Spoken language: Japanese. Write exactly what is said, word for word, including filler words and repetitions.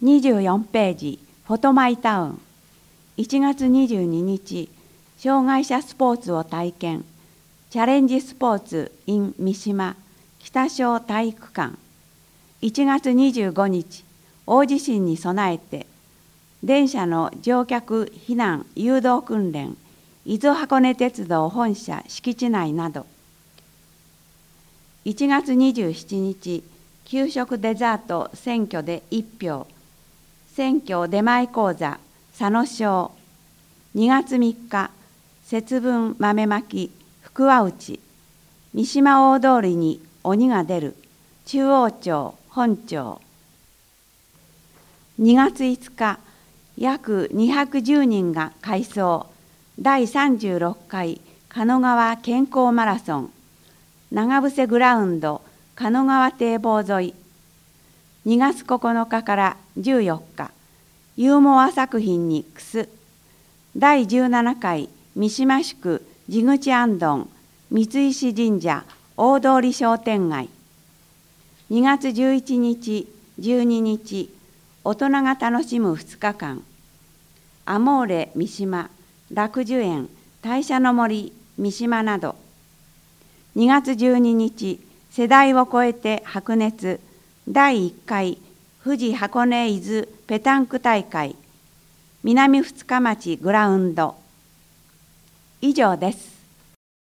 にじゅうよんページ、フォトマイタウン。いちがつにじゅうににち、障害者スポーツを体験。チャレンジスポーツ in 三島北小体育館。いちがつにじゅうごにち、大地震に備えて、電車の乗客避難誘導訓練、伊豆箱根鉄道本社敷地内など。いちがつにじゅうしちにち、給食デザート選挙でいち票。選挙出前講座佐野小。にがつみっか、節分豆まき福和内。三島大通りに鬼が出る中央町本町。にがついつか、約にひゃくじゅうにんが快走だいさんじゅうろっかい狩野川健康マラソン長伏グラウンド狩野川堤防沿い。にがつここのかからじゅうよっか、ユーモア作品にくすだいじゅうななかい三島宿地口行燈三石神社大通商店街。にがつじゅういちにちじゅうににち、大人が楽しむふつかかん。アモーレ三島楽寿園大社の森三島など。にがつじゅうににち、世代を超えて白熱だいいっかい富士箱根伊豆ペタンク大会南二日町グラウンド。以上です。